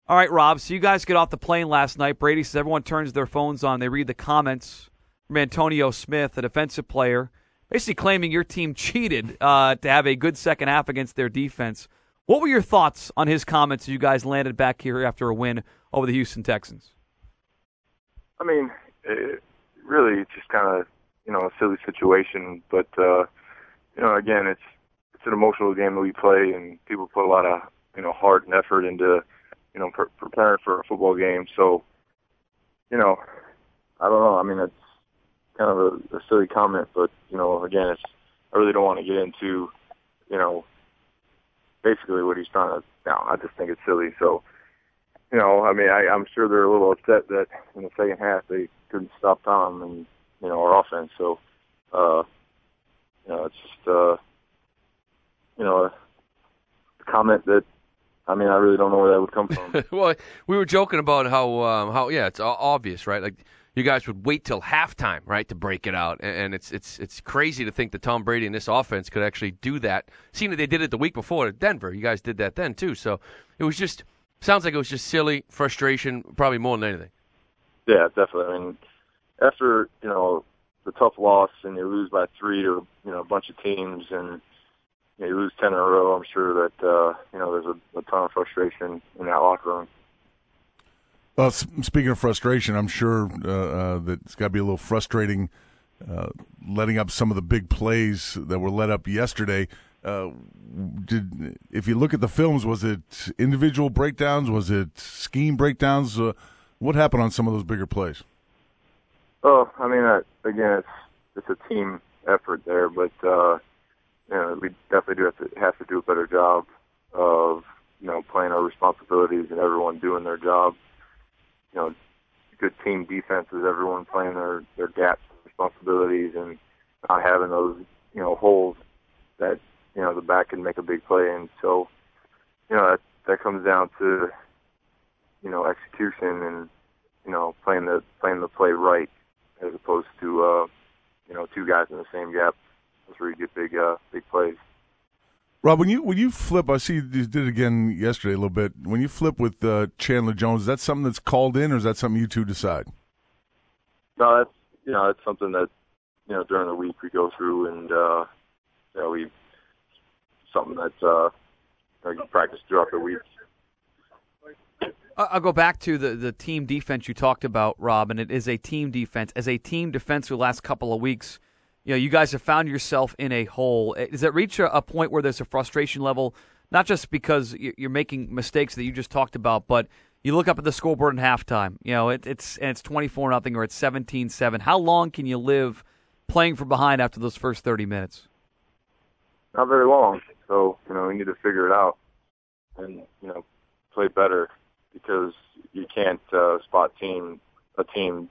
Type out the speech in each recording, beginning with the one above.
All right, Rob, so you guys get off the plane last night. Brady says everyone turns their phones on. They read the comments from Antonio Smith, a defensive player, basically claiming your team cheated to have a good second half against their defense. What were your thoughts on his comments as you guys landed back here after a win over the Houston Texans? I mean, really, it's just kind of, a silly situation. But, again, it's an emotional game that we play, and people put a lot of, heart and effort into, preparing for a football game. So, I don't know. I mean, it's kind of a silly comment, but, again, I really don't want to get into, basically what he's trying to, I just think it's silly. So, I'm sure they're a little upset that in the second half they couldn't stop Tom and, our offense. So, it's just, a comment that, I really don't know where that would come from. Well, we were joking about how it's obvious, right? Like you guys would wait till halftime, right, to break it out, and it's crazy to think that Tom Brady and this offense could actually do that. Seeing that they did it the week before at Denver, you guys did that then too. So it was just sounds like it was just silly frustration, probably more than anything. Yeah, definitely. After the tough loss and you lose by 3 to a bunch of teams and you lose 10 in a row, I'm sure that, there's a ton of frustration in that locker room. Well, speaking of frustration, I'm sure that it's got to be a little frustrating letting up some of the big plays that were let up yesterday. If you look at the films, was it individual breakdowns? Was it scheme breakdowns? What happened on some of those bigger plays? Oh, again, it's a team effort there, but we definitely have to do a better job of playing our responsibilities and everyone doing their job. Good team defense is everyone playing their gaps and responsibilities and not having those holes that the back can make a big play in. So that comes down to execution and playing the play right as opposed to two guys in the same gap. That's where you get big plays. Rob, when you flip, I see you did it again yesterday a little bit. When you flip with Chandler Jones, is that something that's called in, or is that something you two decide? No, it's something that during the week we go through, and we something that you practice throughout the week. I'll go back to the team defense you talked about, Rob, and it is a team defense. As a team defense for the last couple of weeks, you guys have found yourself in a hole. Does it reach a point where there's a frustration level, not just because you're making mistakes that you just talked about, but you look up at the scoreboard in halftime, it's 24-0 or it's 17-7. How long can you live playing from behind after those first 30 minutes? Not very long. So, we need to figure it out and, play better because you can't spot a team,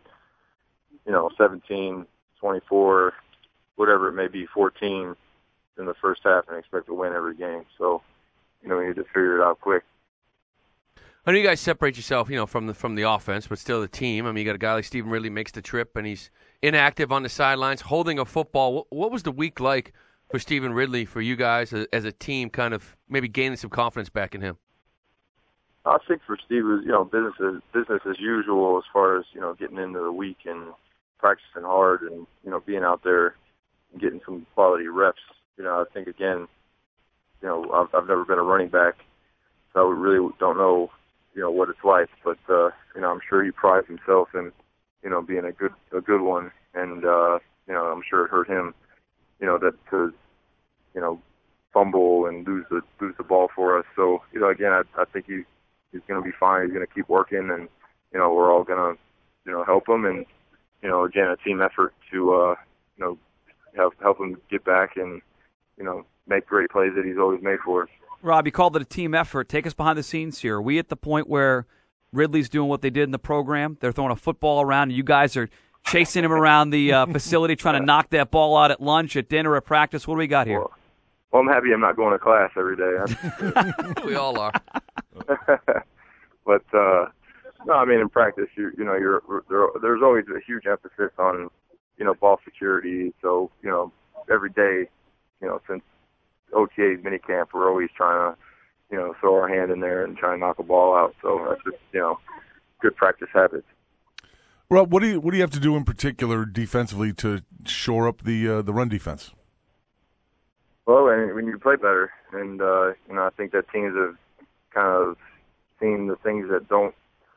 17, 24, whatever it may be, 14 in the first half and expect to win every game. So, we need to figure it out quick. I know you guys separate yourself, from the offense, but still the team. You got a guy like Stephen Ridley makes the trip, and he's inactive on the sidelines, holding a football. What was the week like for Stephen Ridley, for you guys as a team, kind of maybe gaining some confidence back in him? I think for Steve, it was, business as usual as far as, getting into the week and practicing hard and, being out there and getting some quality reps. I think, again, I've never been a running back, so I really don't know, what it's like. But, I'm sure he prides himself in, being a good one. And, I'm sure it hurt him, that to, fumble and lose the ball for us. So, again, I think he's going to be fine. He's going to keep working, and we're all going to help him. And again, a team effort to help him get back and make great plays that he's always made for us. Rob, you called it a team effort. Take us behind the scenes here. Are we at the point where Ridley's doing what they did in the program? They're throwing a football around, and you guys are chasing him around the facility, trying to knock that ball out at lunch, at dinner, at practice. What do we got here? Well, I'm happy I'm not going to class every day. We all are. But no, in practice, there's always a huge emphasis on ball security. So every day, since OTA's minicamp, we're always trying throw our hand in there and try and knock a ball out. So that's just, good practice habits. Rob, what do you have to do in particular defensively to shore up the run defense? Well, we need to play better, and I think that teams have kind of seen the things that don't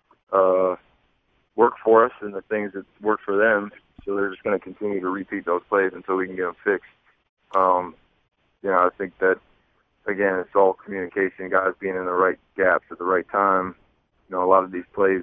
work for us and the things that work for them. So they're just going to continue to repeat those plays until we can get them fixed. I think that, again, it's all communication, guys being in the right gaps at the right time. A lot of these plays,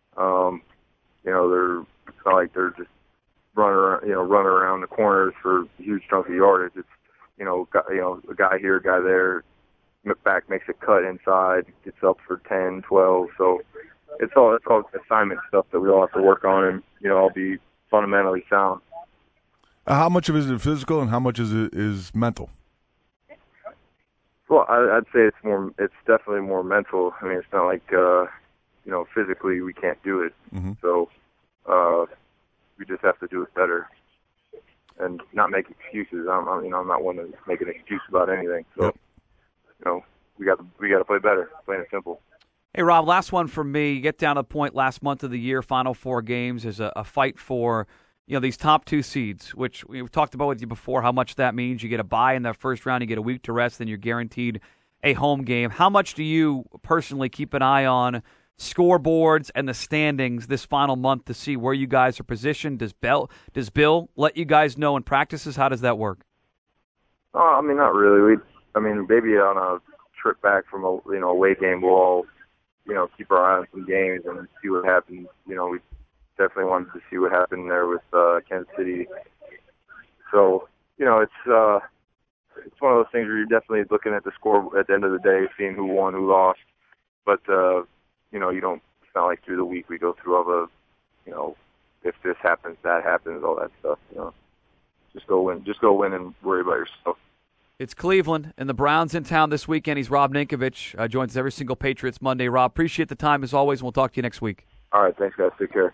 it's not like they're just running around the corners for huge chunks of yardage. It's, a guy here, a guy there, back makes a cut inside, gets up for 10, 12. So it's all assignment stuff that we all have to work on and, all be fundamentally sound. How much of it is physical and how much is mental? Well, I'd say it's definitely more mental. I mean, it's not like, physically we can't do it. Mm-hmm. So we just have to do it better and not make excuses. I'm not one to make an excuse about anything. So, yep. We got to play better, plain and simple. Hey, Rob, last one from me. You get down to the point last month of the year, final 4 games, is a fight for these top 2 seeds, which we've talked about with you before, how much that means. You get a bye in that first round, you get a week to rest, then you're guaranteed a home game. How much do you personally keep an eye on scoreboards and the standings this final month to see where you guys are positioned? Does Bill let you guys know in practices? How does that work? Not really. Maybe on a trip back from a away game, we'll all keep our eye on some games and see what happens. We definitely wanted to see what happened there with Kansas City. So it's one of those things where you're definitely looking at the score at the end of the day, seeing who won, who lost. But you don't. It's not like through the week we go through all the, if this happens, that happens, all that stuff. Just go win and worry about yourself. It's Cleveland and the Browns in town this weekend. He's Rob Ninkovich. Joins us every single Patriots Monday. Rob, appreciate the time as always, and we'll talk to you next week. All right, thanks guys. Take care.